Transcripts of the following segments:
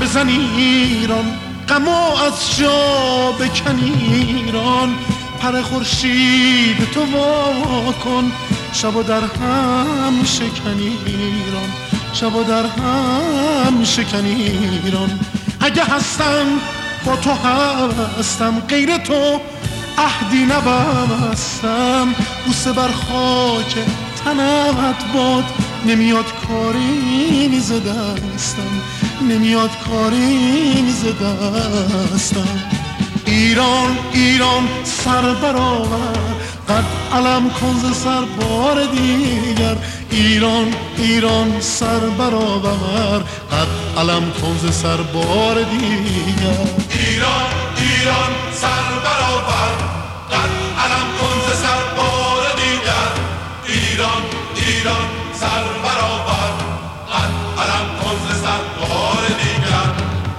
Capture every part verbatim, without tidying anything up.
بزن ایران، غمو از جا بکن ایران. پر خورشید تو وا کن، شبو در هم شکن ایران، شبو در هم شکن ایران. اگه هستم با تو هستم، غیر تو عهدی نبستم. بوسه بر خاک تنت باد، نمیاد کاری میز دستم، نمیاد کاری میز دستم. ایران ایران سر برآور، قد علم کن ز سر بار دیگر. ایران ایران سر برآور، قد علم کن ز سر بار دیگر. ایران ایران سر برآور، قد علم کن ز سر بار دیگر. ایران ایران سر برآور، قد علم کن ز سر بار دیگر.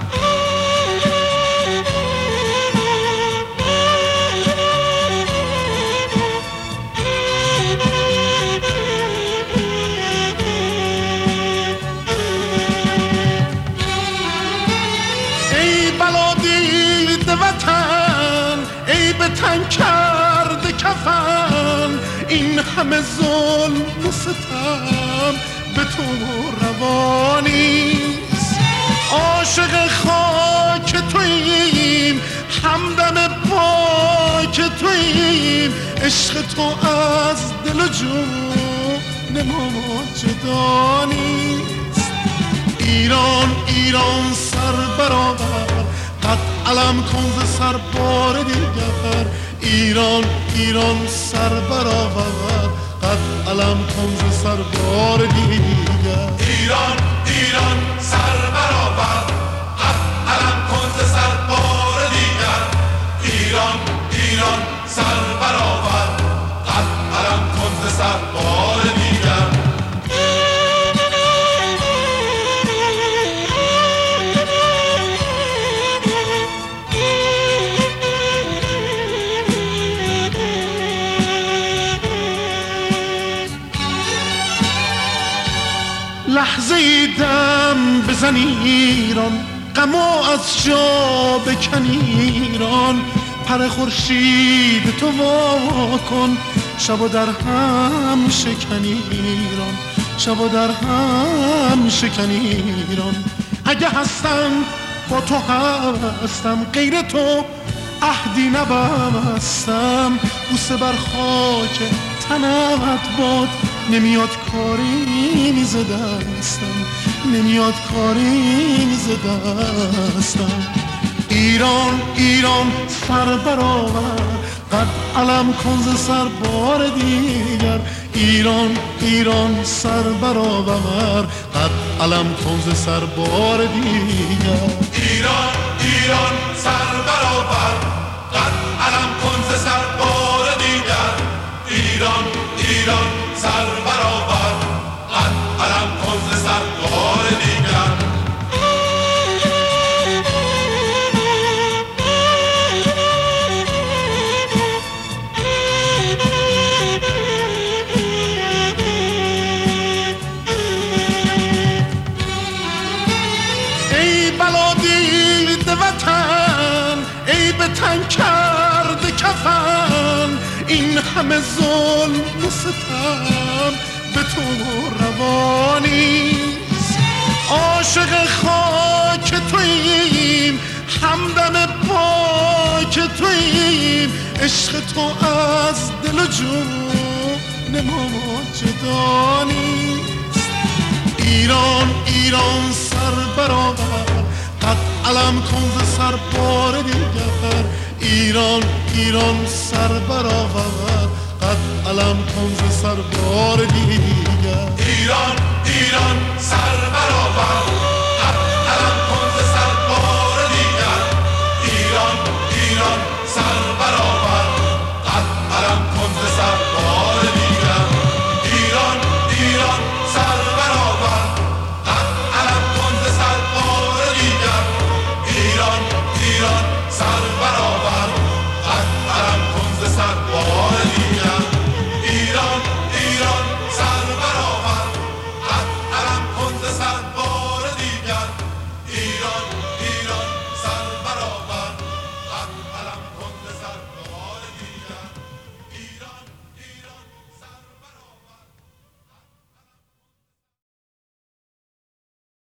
وطن ای به تن کرده کفن، این همه ظلم و ستم به تو روا نیست. عاشق خاک توییم، همدم پاک توییم. عشق تو از دل و جون ما جدا نیست. ایران ایران سر برآور، قد علم کن ز سر بار دیگر. ایران ایران سر برآور، قد علم کن ز سر بار دیگر. ایران ایران سر برآور، قد علم کن ز سر بار دیگر. ایران ایران سر برآور، قد علم کن ز سر بار دیگر. لحظه ای دم بزن ایران، غمو از جا بکن ایران. پر خورشید تو وا کن، شبو در هم شکن ایران، شبو در هم شکن ایران. اگه هستم با تو هستم، غیر تو عهدی نبستم. بوسه بر خاک تنت باد، نمیاد کاری میز دستم، نمیاد کاری میز دستم. ایران ایران سر برآور، قد علم کن ز سر بار دیگر. ایران ایران سر برآور، قد علم کن ز سر بار دیگر. ایران ایران سر برآور، قد علم کن ز سر بار دیگر. ایران ایران سر برآور، قد علم کن ز سر بار دیگر. ای بلا دید وطن، ای به تن کرده کفن. این همه ظلم و ستم به تو روا نیست. عاشق خاک توییم، همدم پاک توییم. عشق تو از دل و جون ما جدا نیست. ایران ایران سر برآور، قد علم کن ز سر بار دیگر. ایران ایران سر برآور، قد علم کن ز سر بار دیگر. ایران ایران سر برآور، قد علم کن ز سر بار دیگر. ایران ایران سر برآور، قد علم کن ز سر بار دیگر. ایران ایران سر برآور، قد علم کن ز سر بار دیگر. ایران ایران سر